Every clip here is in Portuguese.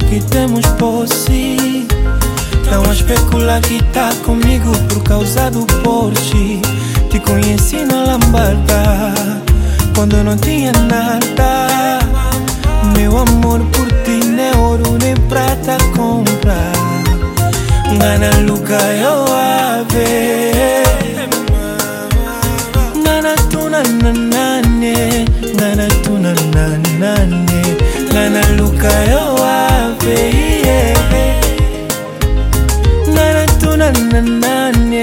que temos posse. Estão a especular que tá comigo por causa do Porsche. Te conheci na lambada, quando eu não tinha nada. Meu amor por ti nem ouro nem prata compra. Ngana luka yo ave, ngana tuna nanane, ngana tuna nanane, ngana luka yo ave, ngana tuna nanane.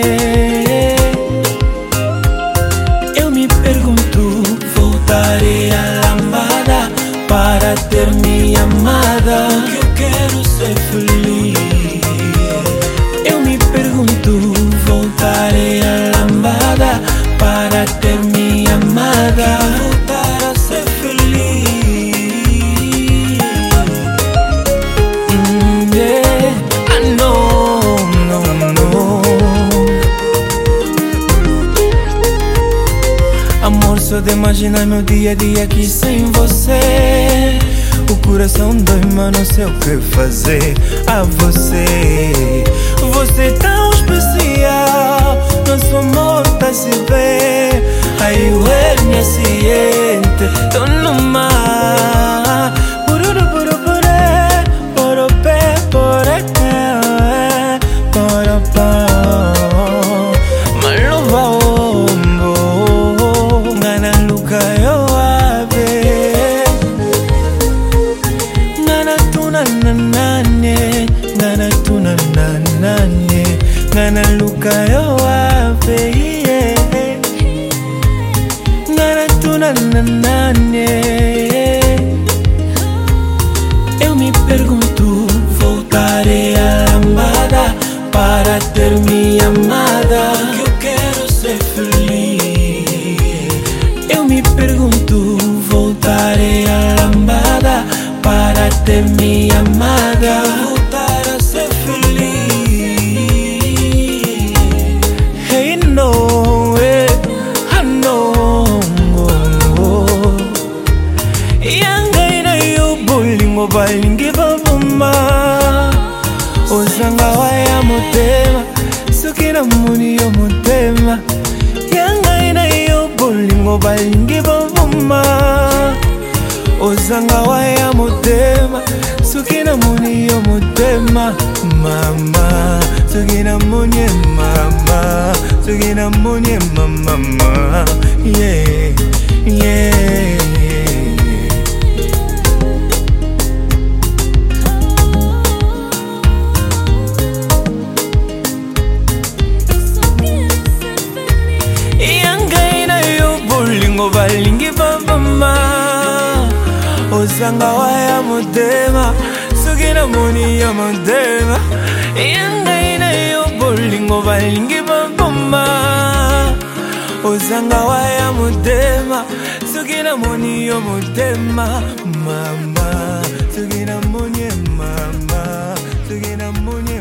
Eu me pergunto, voltarei à lambada para ter minha amada, que eu quero ser feliz. Eu me pergunto, voltarei à lambada para ter minha amada, voltar a ser feliz. Yeah. Ah, não, não, não. Amor, só de imaginar meu dia a dia aqui sem você, o coração dói, mas não sei o que fazer. A você, você tão especial, nosso amor tá se ver. Aí o me siente, tô no mar. Bururu, buru, buré, poropé, poreté, poropá. Maluva ombo, ngana luka yo ave, ngana tuna nanane, ngana tuna nanane, ngana luka yo ave, ngana tuna nanane. Eu me pergunto, voltarei à lambada para ter minha amada, que eu quero ser feliz. Eu me pergunto, voltarei à lambada para ter minha amada, voltar a ser feliz. Hey no, I know. Yanga ina bolingo balingi babuma, ozanga waya motema, sukina muni yo motema. Yanga ina bolingo balingi babuma, ozanga waya motema, sukina muni yo motema. Mama, sukina muni mama, sukina muni mama. Yeah, yeah. Balingi babama, ozanga waya motema, sukina muni ya motema. Yanga ina yo bolingo balingi babama, ozanga waya motema, sukina muni ya motema. Mama, sukina muni mama, sukina muni.